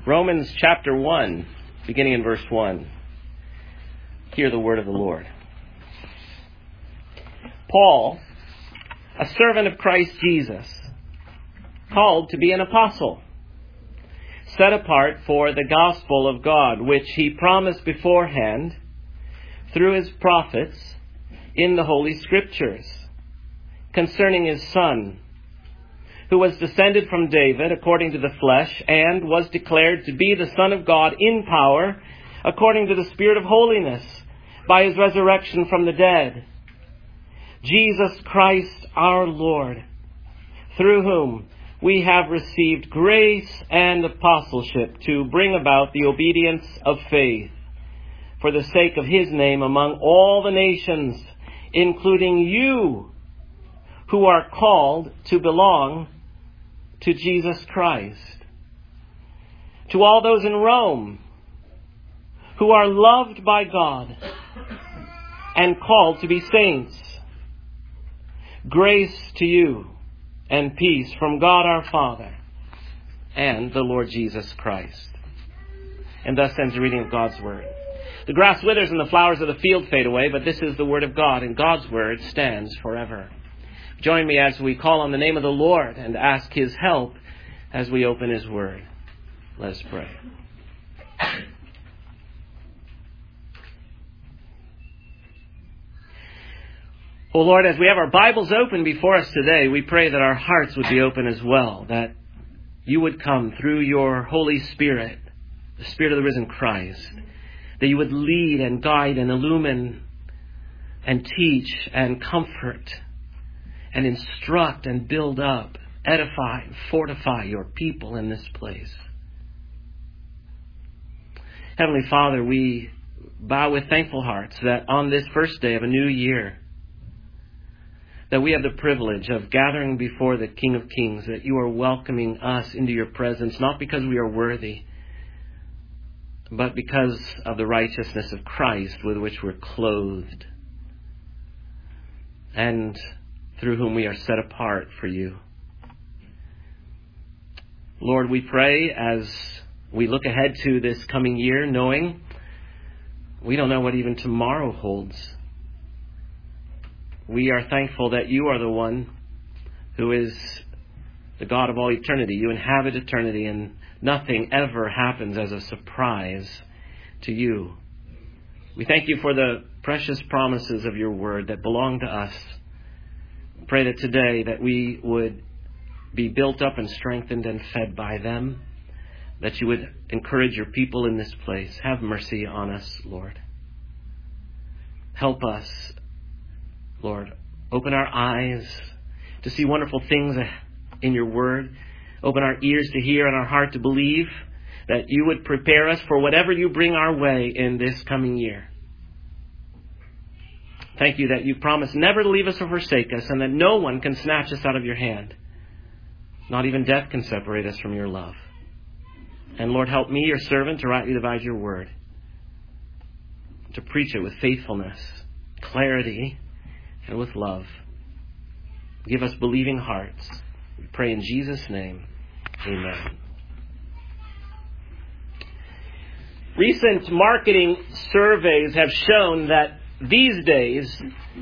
Romans chapter 1, beginning in verse 1. Hear the word of the Lord. Paul, a servant of Christ Jesus, called to be an apostle, set apart for the gospel of God, which he promised beforehand through his prophets in the Holy Scriptures, concerning his Son, who was descended from David according to the flesh, and was declared to be the Son of God in power, according to the Spirit of holiness, by his resurrection from the dead, Jesus Christ our Lord, through whom we have received grace and apostleship to bring about the obedience of faith, for the sake of his name among all the nations, including you, who are called to belong to Jesus Christ. To all those in Rome who are loved by God and called to be saints, grace to you and peace from God our Father and the Lord Jesus Christ. And thus ends the reading of God's Word. The grass withers and the flowers of the field fade away, but this is the Word of God, and God's Word stands forever. Join me as we call on the name of the Lord and ask His help as we open His Word. Let us pray. O Lord, as we have our Bibles open before us today, we pray that our hearts would be open as well, that you would come through your Holy Spirit, the Spirit of the risen Christ, that you would lead and guide and illumine and teach and comfort and instruct and build up, edify and fortify your people in this place. Heavenly Father, we bow with thankful hearts that on this first day of a new year, that we have the privilege of gathering before the King of Kings, that you are welcoming us into your presence, not because we are worthy, but because of the righteousness of Christ with which we're clothed, and through whom we are set apart for you. Lord, we pray as we look ahead to this coming year, knowing we don't know what even tomorrow holds. We are thankful that you are the one who is the God of all eternity. You inhabit eternity, and nothing ever happens as a surprise to you. We thank you for the precious promises of your word that belong to us. Pray that today that we would be built up and strengthened and fed by them, that you would encourage your people in this place. Have mercy on us, Lord. Help us, Lord. Open our eyes to see wonderful things in your word. Open our ears to hear and our heart to believe, that you would prepare us for whatever you bring our way in this coming year. Thank you that you promise never to leave us or forsake us, and that no one can snatch us out of your hand. Not even death can separate us from your love. And Lord, help me, your servant, to rightly divide your word, to preach it with faithfulness, clarity, and with love. Give us believing hearts. We pray in Jesus' name. Amen. Recent marketing surveys have shown that these days,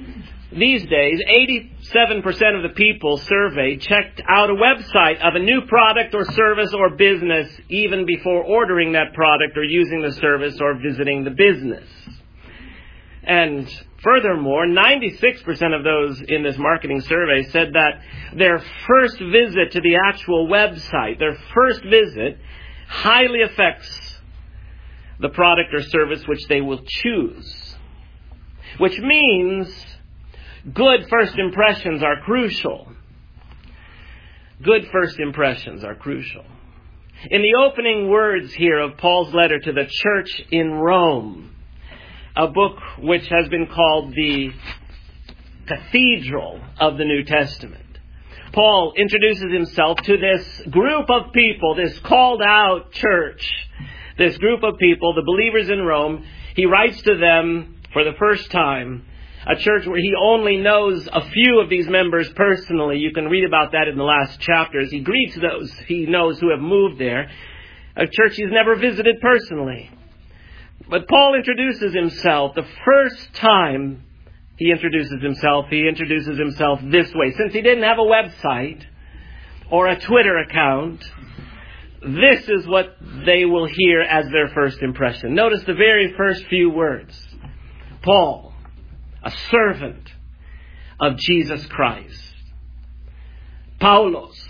87% of the people surveyed checked out a website of a new product or service or business even before ordering that product or using the service or visiting the business. And furthermore, 96% of those in this marketing survey said that their first visit to the actual website, their first visit, highly affects the product or service which they will choose. Which means good first impressions are crucial. Good first impressions are crucial. In the opening words here of Paul's letter to the church in Rome, a book which has been called the Cathedral of the New Testament, Paul introduces himself to this group of people, this called out church, this group of people, the believers in Rome. He writes to them for the first time, a church where he only knows a few of these members personally. You can read about that in the last chapters. He greets those he knows who have moved there. a church he's never visited personally. But Paul introduces himself. The first time he introduces himself this way. Since he didn't have a website or a Twitter account, this is what they will hear as their first impression. Notice the very first few words. Paul, a servant of Jesus Christ. Paulos,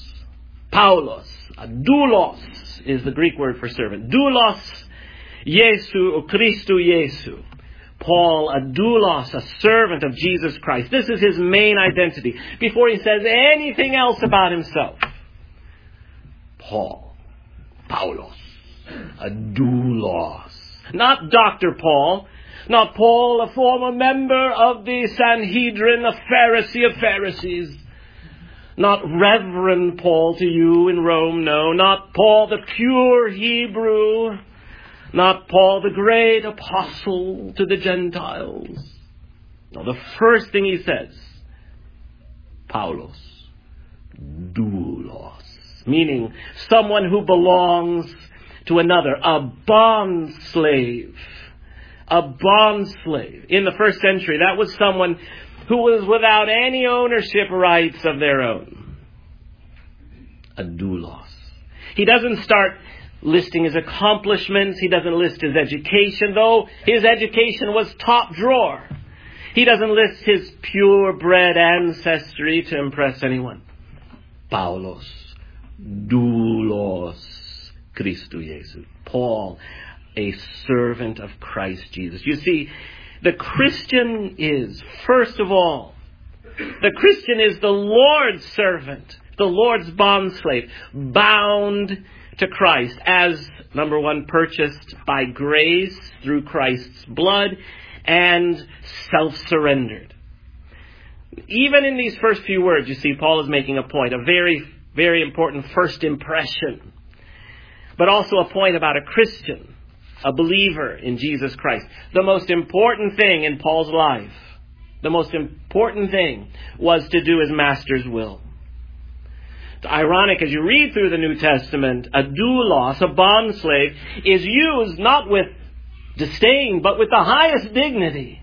doulos is the Greek word for servant. Doulos Jesu or Christou Jesu. Paul, a doulos, a servant of Jesus Christ. This is his main identity. Before he says anything else about himself. Paulos, a doulos. Not Dr. Paul. Not Paul, a former member of the Sanhedrin, a Pharisee of Pharisees. Not Reverend Paul to you in Rome, no. Not Paul the pure Hebrew. Not Paul the great apostle to the Gentiles. No, the first thing he says, Paulos, doulos, meaning someone who belongs to another, a bond slave. A bond slave. In the first century, that was someone who was without any ownership rights of their own. A doulos. He doesn't start listing his accomplishments. He doesn't list his education, though his education was top drawer. He doesn't list his purebred ancestry to impress anyone. Paulos, doulos, Christou Jesu. Paul, a servant of Christ Jesus. You see, the Christian is, first of all, the Christian is the Lord's servant, the Lord's bondslave, bound to Christ as, number one, purchased by grace through Christ's blood and self-surrendered. Even in these first few words, you see, Paul is making a point, a very, very important first impression, but also a point about a Christian, a believer in Jesus Christ. The most important thing in Paul's life, the most important thing was to do his master's will. It's ironic as you read through the New Testament, a doulos, a bondslave, is used not with disdain, but with the highest dignity.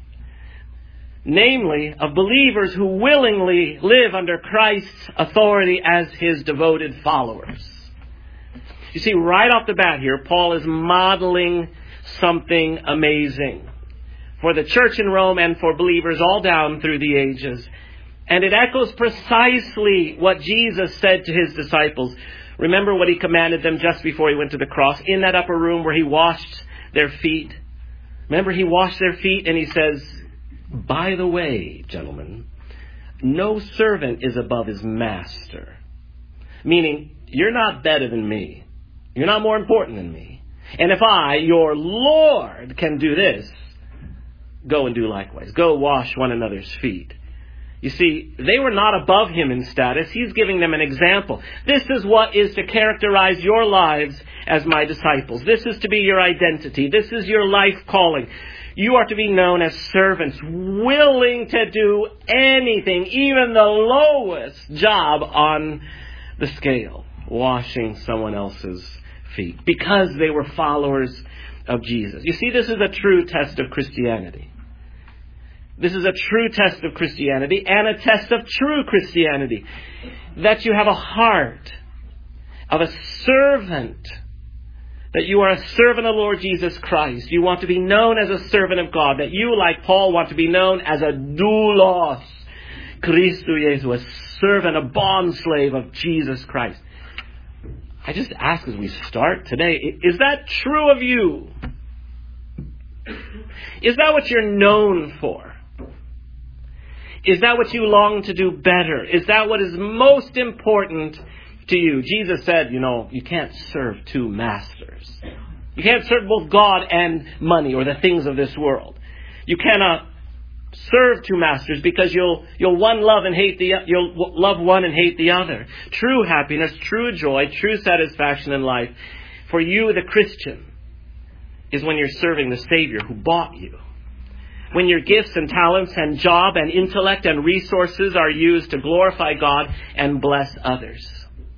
Namely, of believers who willingly live under Christ's authority as his devoted followers. You see, right off the bat here, Paul is modeling something amazing for the church in Rome and for believers all down through the ages. And it echoes precisely what Jesus said to his disciples. Remember what he commanded them just before he went to the cross in that upper room where he washed their feet. Remember, he washed their feet and he says, by the way, gentlemen, no servant is above his master. Meaning, you're not better than me. You're not more important than me. And if I, your Lord, can do this, go and do likewise. Go wash one another's feet. You see, they were not above him in status. He's giving them an example. This is what is to characterize your lives as my disciples. This is to be your identity. This is your life calling. You are to be known as servants, willing to do anything, even the lowest job on the scale, washing someone else's feet, because they were followers of Jesus. You see, this is a true test of Christianity. This is a true test of Christianity and a test of true Christianity. That you have a heart of a servant. That you are a servant of the Lord Jesus Christ. You want to be known as a servant of God. That you, like Paul, want to be known as a doulos, Christou Jesu, a servant, a bondslave of Jesus Christ. I just ask as we start today, is that true of you? Is that what you're known for? Is that what you long to do better? Is that what is most important to you? Jesus said, you can't serve two masters. You can't serve both God and money or the things of this world. You cannot serve two masters because you'll love one and hate the other. True happiness, true joy, true satisfaction in life for you, the Christian, is when you're serving the Savior who bought you. When your gifts and talents and job and intellect and resources are used to glorify God and bless others.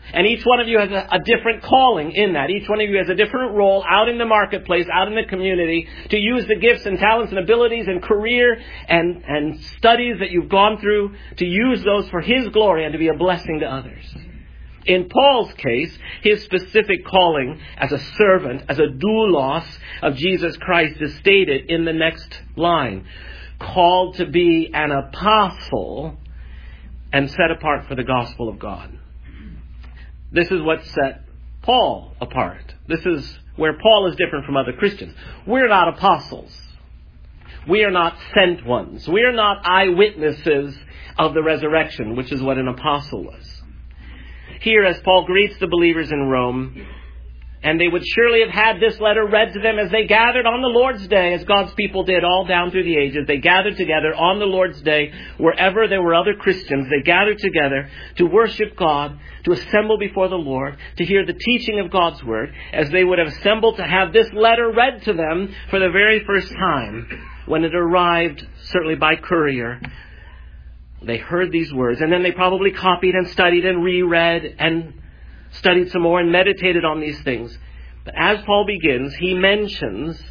And each one of you has a different calling in that. Each one of you has a different role out in the marketplace, out in the community, to use the gifts and talents and abilities and career and studies that you've gone through, to use those for His glory and to be a blessing to others. In Paul's case, his specific calling as a servant, as a doulos of Jesus Christ, is stated in the next line. Called to be an apostle and set apart for the gospel of God. This is what set Paul apart. This is where Paul is different from other Christians. We're not apostles. We are not sent ones. We are not eyewitnesses of the resurrection, which is what an apostle was. Here, as Paul greets the believers in Rome, and they would surely have had this letter read to them as they gathered on the Lord's Day, as God's people did all down through the ages. They gathered together on the Lord's Day, wherever there were other Christians. They gathered together to worship God, to assemble before the Lord, to hear the teaching of God's Word, as they would have assembled to have this letter read to them for the very first time when it arrived, certainly by courier. They heard these words, and then they probably copied and studied and reread and studied some more and meditated on these things. But as Paul begins, he mentions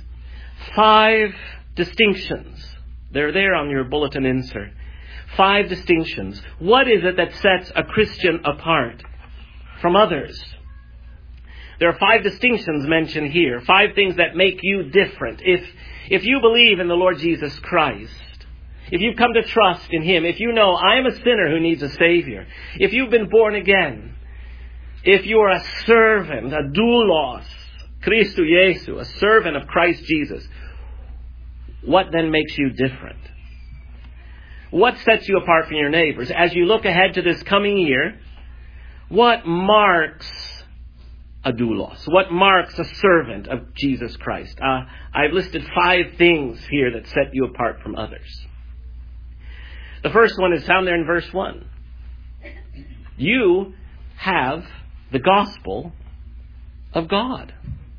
5 distinctions. They're there on your bulletin insert. 5 distinctions. What is it that sets a Christian apart from others? There are 5 distinctions mentioned here. 5 things that make you different. If you believe in the Lord Jesus Christ, if you've come to trust in Him, if you know I am a sinner who needs a Savior, if you've been born again, if you are a servant, a doulos, Christu Jesu, a servant of Christ Jesus, what then makes you different? What sets you apart from your neighbors? As you look ahead to this coming year, what marks a doulos? What marks a servant of Jesus Christ? I've listed 5 things here that set you apart from others. The first one is found there in verse 1. You have the gospel of God.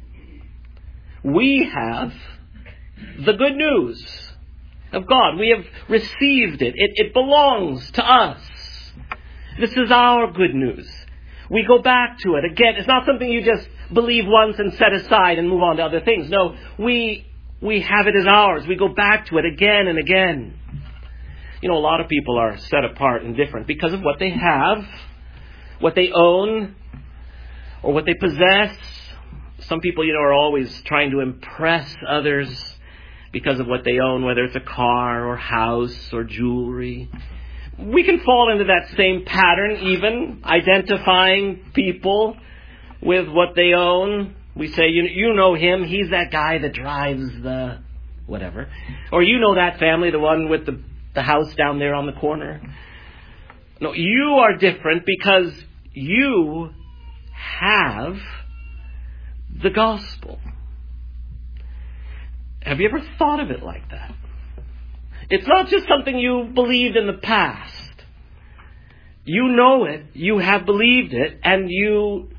We have the good news of God. We have received it. It belongs to us. This is our good news. We go back to it. Again, it's not something you just believe once and set aside and move on to other things. No, we have it as ours. We go back to it again and again. You know, a lot of people are set apart and different because of what they have, what they own, or what they possess. Some people, are always trying to impress others because of what they own, whether it's a car or house or jewelry. We can fall into that same pattern, even identifying people with what they own. We say, you know him, he's that guy that drives the whatever. Or you know that family, the one with the house down there on the corner. No, you are different because you have the gospel. Have you ever thought of it like that? It's not just something you believed in the past. You know it, you have believed it, and you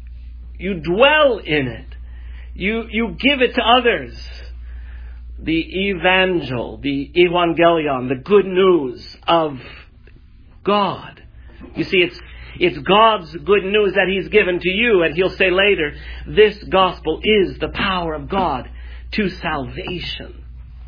dwell in it. You give it to others. The evangelion, the good news of God. You see, it's God's good news that He's given to you, and He'll say later, this gospel is the power of God to salvation.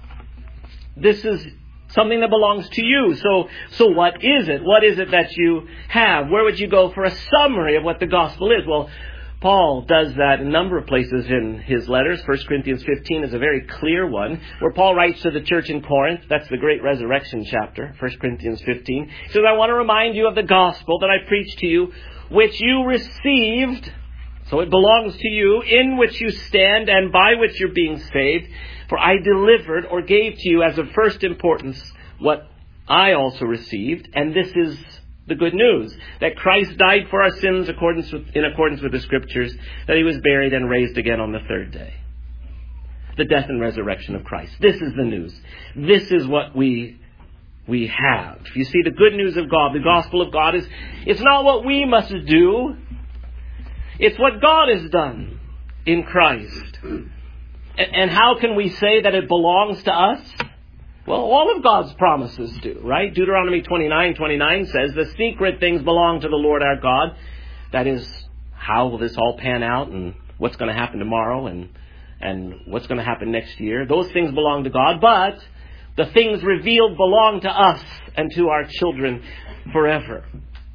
This is something that belongs to you. So what is it? What is it that you have? Where would you go for a summary of what the gospel is? Well, Paul does that in a number of places in his letters. 1 Corinthians 15 is a very clear one, where Paul writes to the church in Corinth. That's the great resurrection chapter, 1 Corinthians 15. He says, I want to remind you of the gospel that I preached to you, which you received, so it belongs to you, in which you stand and by which you're being saved. For I delivered or gave to you as of first importance what I also received, and this is the good news, that Christ died for our sins in accordance with the Scriptures, that He was buried and raised again on the 3rd day. The death and resurrection of Christ. This is the news. This is what we have. You see, the good news of God, the gospel of God, it's not what we must do. It's what God has done in Christ. And how can we say that it belongs to us? Well, all of God's promises do, right? Deuteronomy 29:29 says, the secret things belong to the Lord our God, That is, how will this all pan out, and what's going to happen tomorrow, and what's going to happen next year. Those things belong to God, but the things revealed belong to us and to our children forever.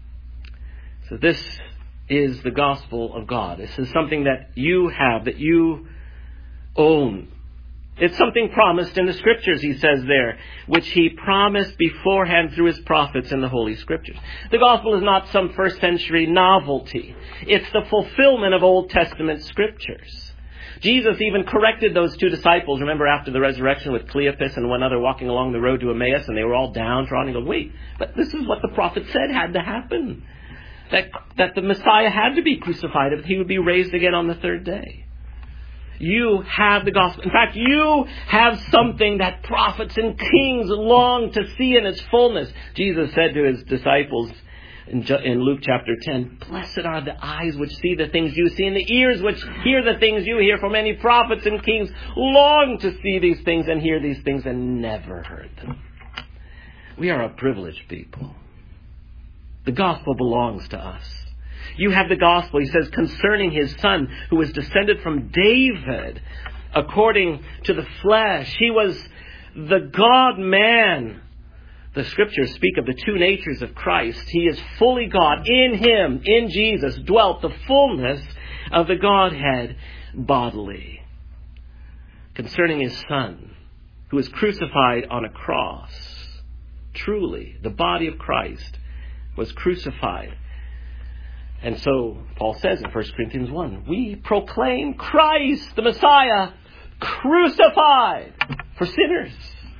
So this is the gospel of God. This is something that you have, that you own. It's something promised in the Scriptures, he says there, which he promised beforehand through his prophets in the Holy Scriptures. The gospel is not some first century novelty. It's the fulfillment of Old Testament Scriptures. Jesus even corrected those two disciples, remember, after the resurrection, with Cleopas and one other walking along the road to Emmaus, and they were all downtrodden. He goes, wait, but this is what the prophet said had to happen. That the Messiah had to be crucified, that he would be raised again on the third day. You have the gospel. In fact, you have something that prophets and kings long to see in its fullness. Jesus said to his disciples in Luke chapter 10, blessed are the eyes which see the things you see, and the ears which hear the things you hear. For many prophets and kings long to see these things and hear these things and never heard them. We are a privileged people. The gospel belongs to us. You have the gospel, he says, concerning his son, who was descended from David according to the flesh. He was the God-man. The Scriptures speak of the two natures of Christ. He is fully God. In him, in Jesus, dwelt the fullness of the Godhead bodily. Concerning his son, who was crucified on a cross. Truly, the body of Christ was crucified. And so, Paul says in 1 Corinthians 1, we proclaim Christ, the Messiah, crucified for sinners,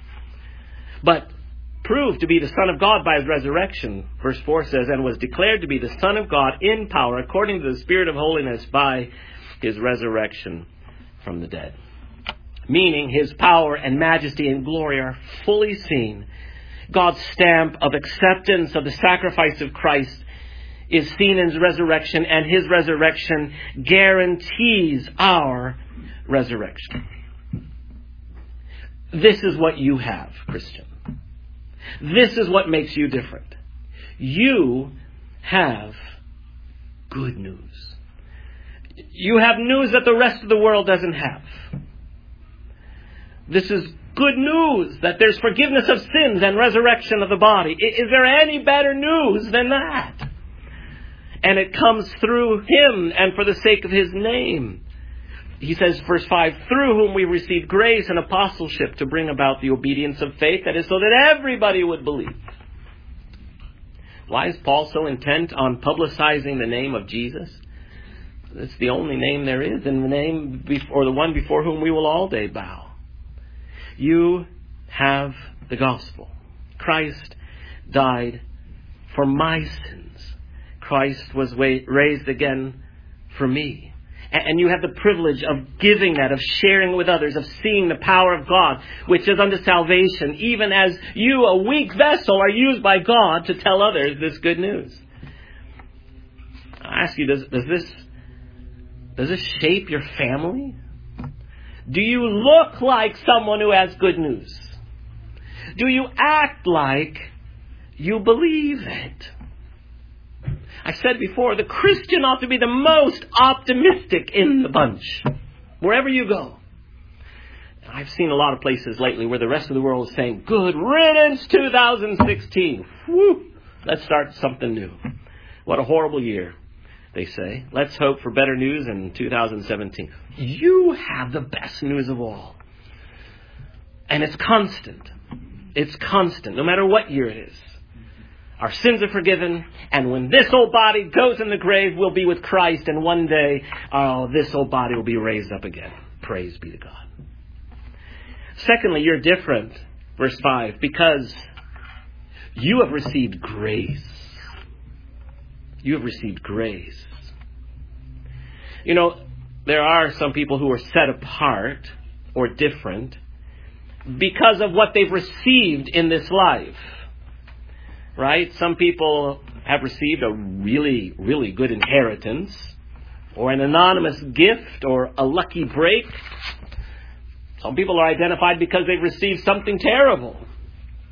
but proved to be the Son of God by his resurrection. Verse 4 says, and was declared to be the Son of God in power, according to the Spirit of holiness, by his resurrection from the dead. Meaning, his power and majesty and glory are fully seen. God's stamp of acceptance of the sacrifice of Christ is seen in his resurrection, and his resurrection guarantees our resurrection. This is what you have, Christian. This is what makes you different. You have good news. You have news that the rest of the world doesn't have. This is good news that there's forgiveness of sins and resurrection of the body. Is there any better news than that? And it comes through him and for the sake of his name. He says, verse 5, through whom we received grace and apostleship to bring about the obedience of faith, that is, so that everybody would believe. Why is Paul so intent on publicizing the name of Jesus? It's the only name there is, and the name or the one before whom we will all day bow. You have the gospel. Christ died for my sins. Christ was raised again for me. And you have the privilege of giving that, of sharing with others, of seeing the power of God, which is unto salvation, even as you, a weak vessel, are used by God to tell others this good news. I ask you, does this shape your family? Do you look like someone who has good news? Do you act like you believe it? I said before, the Christian ought to be the most optimistic in the bunch, wherever you go. I've seen a lot of places lately where the rest of the world is saying, good riddance 2016. Whew, let's start something new. What a horrible year, they say. Let's hope for better news in 2017. You have the best news of all. And it's constant. It's constant, no matter what year it is. Our sins are forgiven, and when this old body goes in the grave, we'll be with Christ, and one day, this old body will be raised up again. Praise be to God. Secondly, you're different, verse 5, because you have received grace. You have received grace. You know, there are some people who are set apart or different because of what they've received in this life. Right? Some people have received a really, really good inheritance, or an anonymous gift, or a lucky break. Some people are identified because they've received something terrible.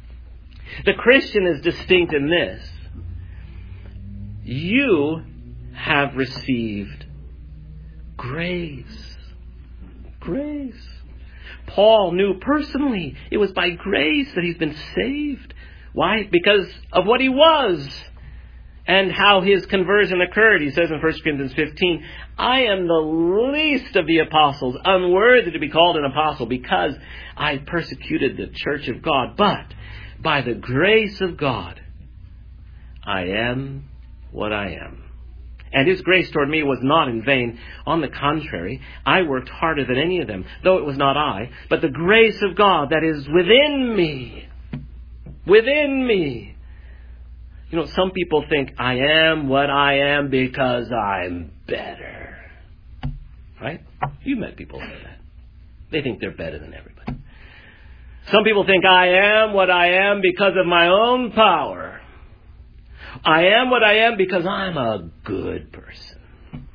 The Christian is distinct in this. You have received grace. Grace. Paul knew personally it was by grace that he's been saved. Why? Because of what he was and how his conversion occurred. He says in 1 Corinthians 15, I am the least of the apostles, unworthy to be called an apostle, because I persecuted the church of God. But by the grace of God, I am what I am. And his grace toward me was not in vain. On the contrary, I worked harder than any of them, though it was not I, but the grace of God that is within me. Within me. You know, some people think I am what I am because I'm better. Right? You've met people like that. They think they're better than everybody. Some people think I am what I am because of my own power. I am what I am because I'm a good person.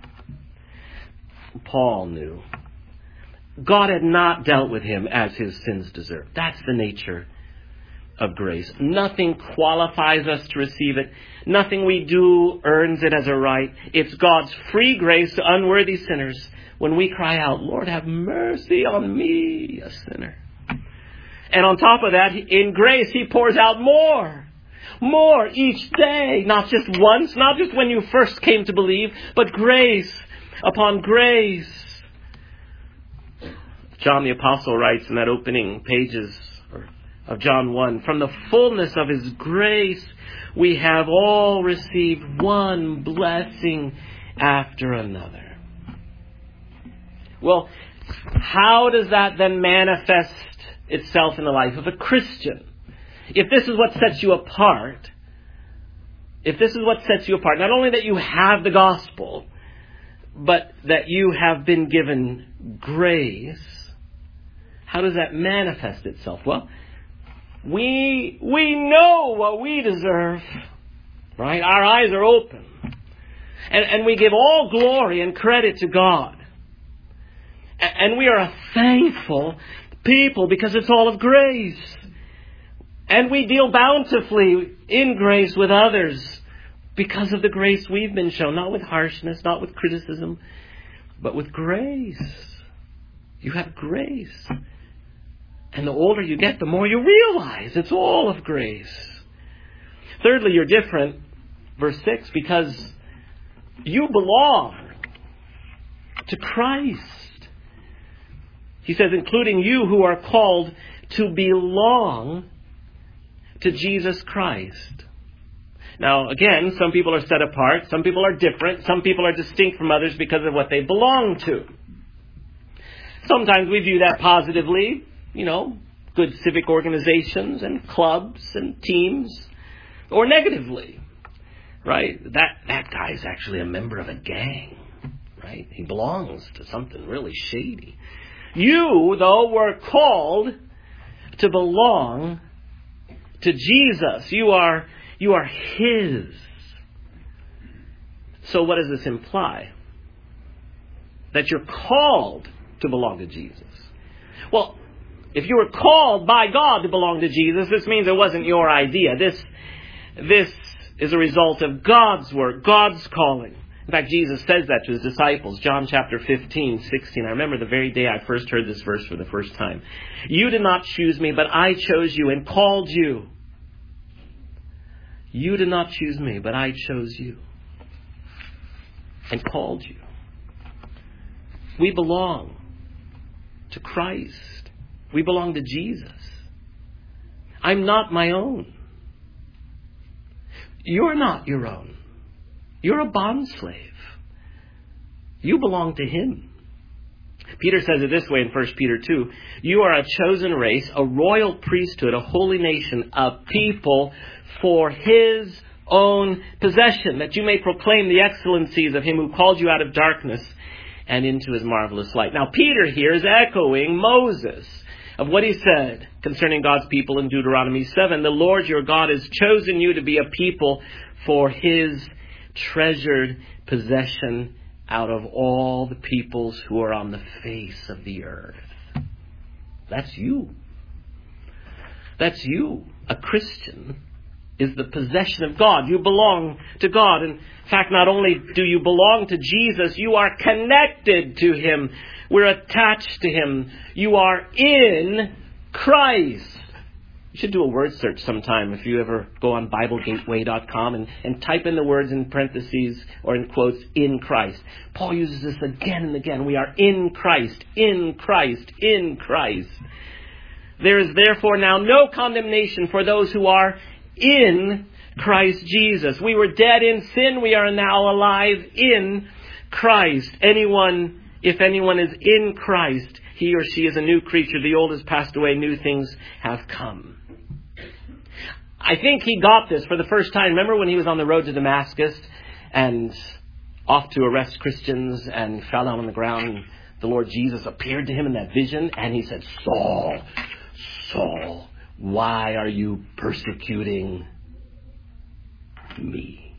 Paul knew God had not dealt with him as his sins deserved. That's the nature of grace. Nothing qualifies us to receive it. Nothing we do earns it as a right. It's God's free grace to unworthy sinners when we cry out, Lord, have mercy on me, a sinner. And on top of that, in grace, he pours out more. More each day, not just once, not just when you first came to believe, but grace upon grace. John the Apostle writes in that opening pages of John 1, from the fullness of his grace, we have all received one blessing after another. Well, how does that then manifest itself in the life of a Christian? If this is what sets you apart, not only that you have the gospel, but that you have been given grace, how does that manifest itself? Well, we know what we deserve, right? Our eyes are open. And we give all glory and credit to God. And we are a thankful people because it's all of grace. And we deal bountifully in grace with others because of the grace we've been shown. Not with harshness, not with criticism, but with grace. You have grace. And the older you get, the more you realize it's all of grace. Thirdly, you're different, verse 6, because you belong to Christ. He says, including you who are called to belong to Jesus Christ. Now, again, some people are set apart. Some people are different. Some people are distinct from others because of what they belong to. Sometimes we view that positively. You know, good civic organizations and clubs and teams. Or negatively, right? That guy's actually a member of a gang, right? He belongs to something really shady. You, though, were called to belong to Jesus. You are His. So what does this imply? That you're called to belong to Jesus. Well, if you were called by God to belong to Jesus, this means it wasn't your idea. This is a result of God's work, God's calling. In fact, Jesus says that to his disciples, John chapter 15, 16. I remember the very day I first heard this verse for the first time. You did not choose me, but I chose you and called you. You did not choose me, but I chose you and called you. We belong to Christ. We belong to Jesus. I'm not my own. You're not your own. You're a bondslave. You belong to Him. Peter says it this way in 1 Peter 2. You are a chosen race, a royal priesthood, a holy nation, a people for His own possession, that you may proclaim the excellencies of Him who called you out of darkness and into His marvelous light. Now, Peter here is echoing Moses of what he said concerning God's people in Deuteronomy 7. The Lord your God has chosen you to be a people for His treasured possession out of all the peoples who are on the face of the earth. That's you. That's you. A Christian is the possession of God. You belong to God. In fact, not only do you belong to Jesus, you are connected to Him. We're attached to Him. You are in Christ. You should do a word search sometime if you ever go on BibleGateway.com and type in the words in parentheses or in quotes, in Christ. Paul uses this again and again. We are in Christ, in Christ, in Christ. There is therefore now no condemnation for those who are in Christ Jesus. We were dead in sin. We are now alive in Christ. If anyone is in Christ, he or she is a new creature. The old has passed away. New things have come. I think he got this for the first time. Remember when he was on the road to Damascus and off to arrest Christians and fell down on the ground, and the Lord Jesus appeared to him in that vision and he said, Saul, Saul, why are you persecuting me?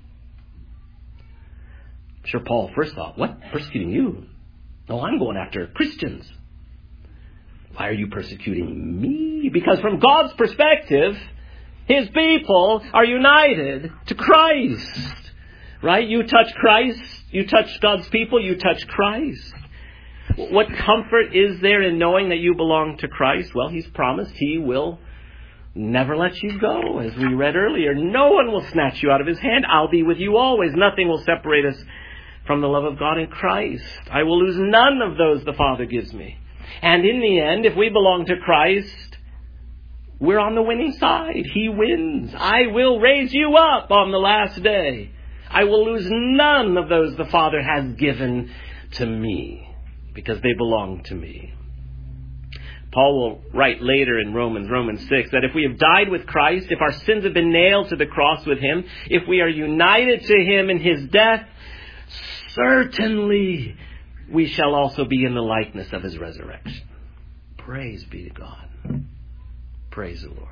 I'm sure Paul first thought, what? Persecuting you? No, I'm going after Christians. Why are you persecuting me? Because from God's perspective, His people are united to Christ. Right? You touch Christ, you touch God's people, you touch Christ. What comfort is there in knowing that you belong to Christ? Well, He's promised He will never let you go. As we read earlier, no one will snatch you out of His hand. I'll be with you always. Nothing will separate us from the love of God in Christ. I will lose none of those the Father gives me. And in the end, if we belong to Christ, we're on the winning side. He wins. I will raise you up on the last day. I will lose none of those the Father has given to me, because they belong to me. Paul will write later in Romans 6, that if we have died with Christ, if our sins have been nailed to the cross with Him, if we are united to Him in His death, certainly we shall also be in the likeness of His resurrection. Praise be to God. Praise the Lord.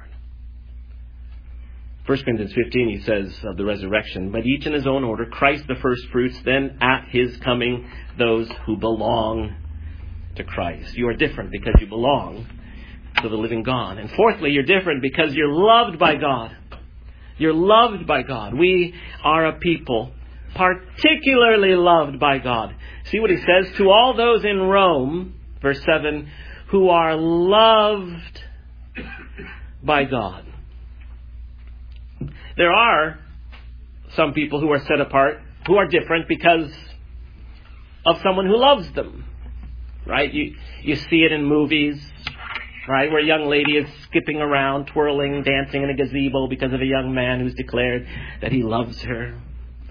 1 Corinthians 15, he says of the resurrection, but each in his own order, Christ the first fruits, then at His coming, those who belong to Christ. You are different because you belong to the living God. And fourthly, you're different because you're loved by God. You're loved by God. We are a people particularly loved by God. See what he says? To all those in Rome, verse 7, who are loved by God. There are some people who are set apart, who are different because of someone who loves them. Right? You see it in movies, right? Where a young lady is skipping around, twirling, dancing in a gazebo because of a young man who's declared that he loves her.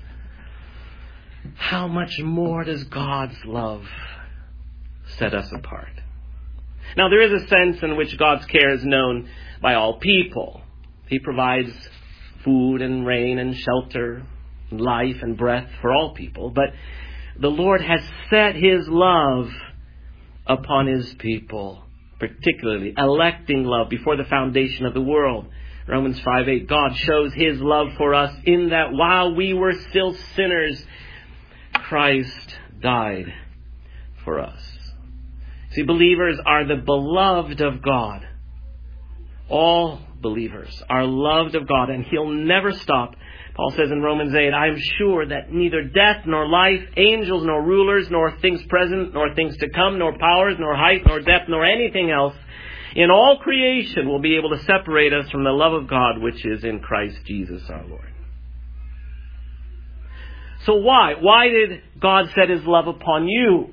How much more does God's love set us apart? Now, there is a sense in which God's care is known by all people. He provides food and rain and shelter, life and breath for all people. But the Lord has set His love upon His people, particularly electing love before the foundation of the world. Romans 5:8, God shows His love for us in that while we were still sinners, Christ died for us. See, believers are the beloved of God. All believers are loved of God, and He'll never stop. Paul says in Romans 8, I am sure that neither death nor life, angels nor rulers, nor things present, nor things to come, nor powers, nor height, nor depth, nor anything else in all creation will be able to separate us from the love of God which is in Christ Jesus our Lord. So why? Why did God set His love upon you?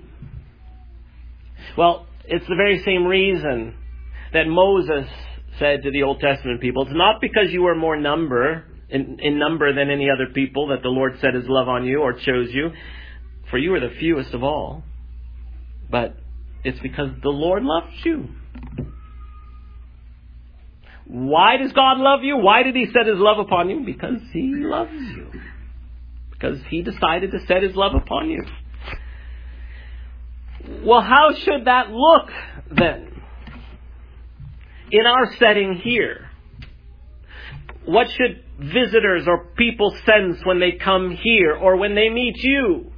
Well, it's the very same reason that Moses said to the Old Testament people, it's not because you were more in number than any other people that the Lord set His love on you or chose you, for you are the fewest of all. But it's because the Lord loves you. Why does God love you? Why did He set His love upon you? Because He loves you. Because He decided to set His love upon you. Well, how should that look then? In our setting here, what should visitors or people sense when they come here or when they meet you?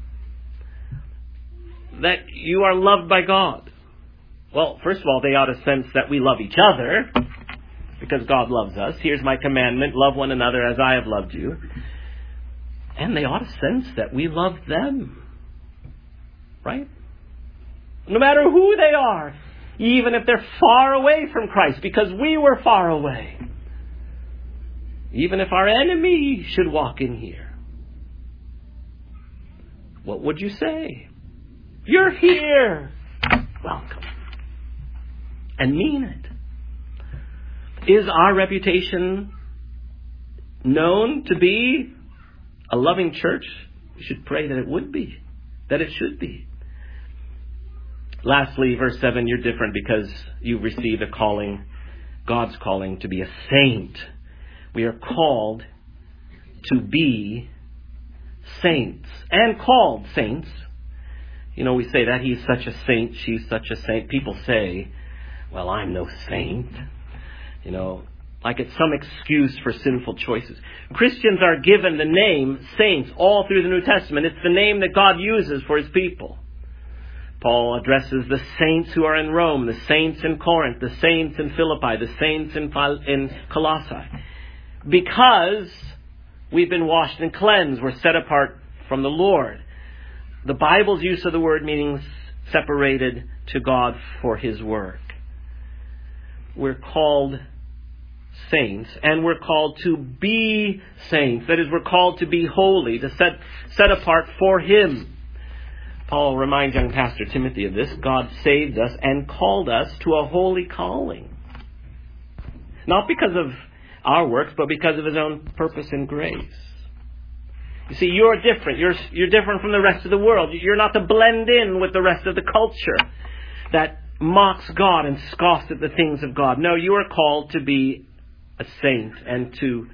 That you are loved by God. Well, first of all, they ought to sense that we love each other. because God loves us. Here's my commandment, love one another as I have loved you. And they ought to sense that we love them. Right? No matter who they are, even if they're far away from Christ, because we were far away. Even if our enemy should walk in here. What would you say? You're here. Welcome. And mean it. Is our reputation known to be a loving church? We should pray that it would be. That it should be. Lastly, verse 7, you're different because you've received a calling, God's calling to be a saint. We are called to be saints and called saints. You know, we say that he's such a saint, she's such a saint. People say, well, I'm no saint. You know, like it's some excuse for sinful choices. Christians are given the name saints all through the New Testament. It's the name that God uses for his people. Paul addresses the saints who are in Rome, the saints in Corinth, the saints in Philippi, the saints in Colossae. Because we've been washed and cleansed, we're set apart from the Lord. The Bible's use of the word means separated to God for his work. We're called saints, and we're called to be saints. That is, we're called to be holy, to set apart for him. Paul reminds young Pastor Timothy of this. God saved us and called us to a holy calling. Not because of our works, but because of his own purpose and grace. You see, you're different. You're different from the rest of the world. You're not to blend in with the rest of the culture that mocks God and scoffs at the things of God. No, you are called to be a saint and to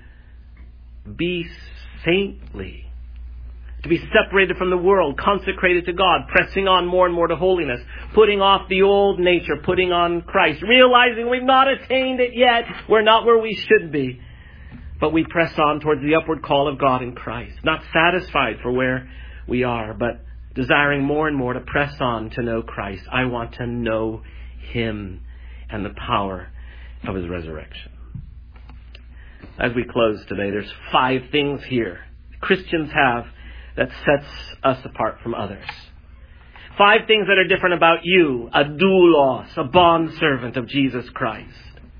be saintly. To be separated from the world, consecrated to God, pressing on more and more to holiness, putting off the old nature, putting on Christ, realizing we've not attained it yet. We're not where we should be. But we press on towards the upward call of God in Christ. Not satisfied for where we are, but desiring more and more to press on to know Christ. I want to know him and the power of his resurrection. As we close today, there's 5 things here Christians have that sets us apart from others. 5 things that are different about you, a doulos, a bondservant of Jesus Christ.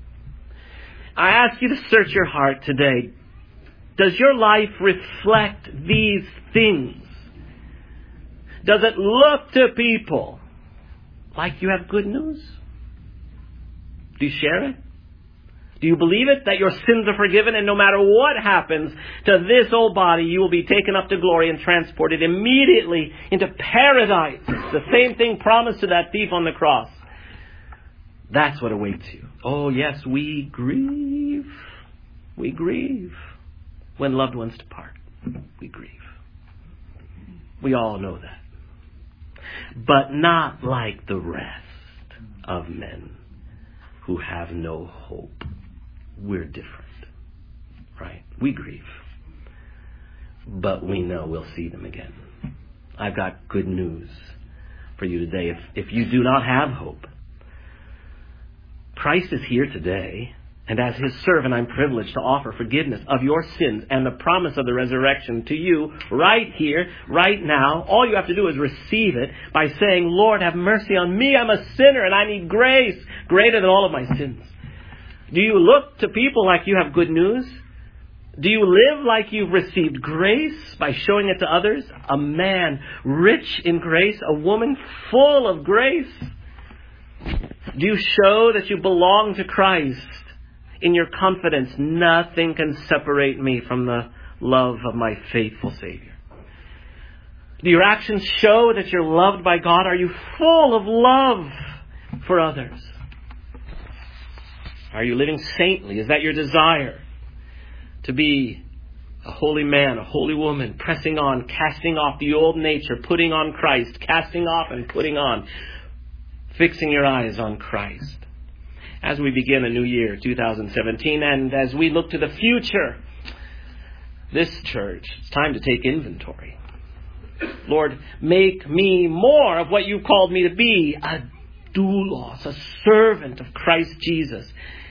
I ask you to search your heart today. Does your life reflect these things? Does it look to people like you have good news? Do you share it? Do you believe it? That your sins are forgiven, and no matter what happens to this old body, you will be taken up to glory and transported immediately into paradise. The same thing promised to that thief on the cross. That's what awaits you. Oh yes, we grieve. We grieve when loved ones depart. We grieve. We all know that. But not like the rest of men who have no hope. We're different, right? We grieve, but we know we'll see them again. I've got good news for you today. If you do not have hope, Christ is here today, and as his servant, I'm privileged to offer forgiveness of your sins and the promise of the resurrection to you right here, right now. All you have to do is receive it by saying, Lord, have mercy on me. I'm a sinner and I need grace greater than all of my sins. Do you look to people like you have good news? Do you live like you've received grace by showing it to others? A man rich in grace, a woman full of grace. Do you show that you belong to Christ in your confidence? Nothing can separate me from the love of my faithful Savior. Do your actions show that you're loved by God? Are you full of love for others? Are you living saintly? Is that your desire? To be a holy man, a holy woman, pressing on, casting off the old nature, putting on Christ, casting off and putting on, fixing your eyes on Christ. As we begin a new year, 2017, and as we look to the future, this church, it's time to take inventory. Lord, make me more of what you called me to be, a doulos, a servant of Christ Jesus.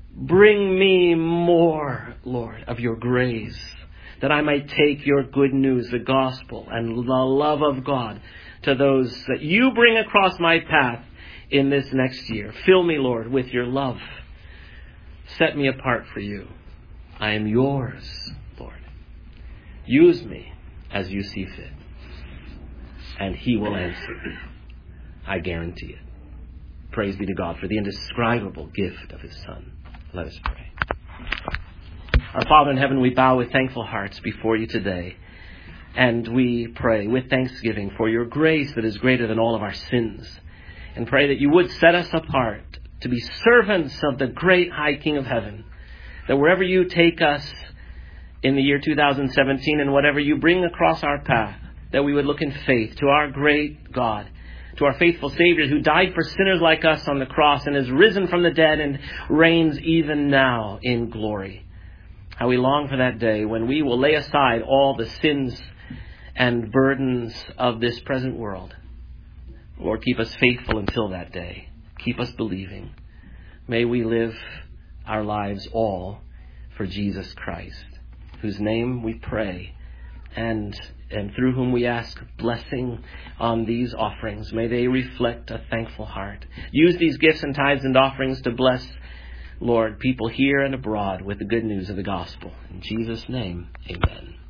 Bring me more, Lord, of your grace, that I might take your good news, the gospel, and the love of God to those that you bring across my path in this next year. Fill me, Lord, with your love. Set me apart for you. I am yours, Lord. Use me as you see fit. And he will answer. I guarantee it. Praise be to God for the indescribable gift of his Son. Let us pray. Our Father in heaven, we bow with thankful hearts before you today. And we pray with thanksgiving for your grace that is greater than all of our sins. And pray that you would set us apart to be servants of the great high King of heaven. That wherever you take us in the year 2017 and whatever you bring across our path, that we would look in faith to our great God, to our faithful Savior who died for sinners like us on the cross and has risen from the dead and reigns even now in glory. How we long for that day when we will lay aside all the sins and burdens of this present world. Lord, keep us faithful until that day. Keep us believing. May we live our lives all for Jesus Christ, whose name we pray and through whom we ask blessing on these offerings. May they reflect a thankful heart. Use these gifts and tithes and offerings to bless, Lord, people here and abroad with the good news of the gospel. In Jesus' name, amen.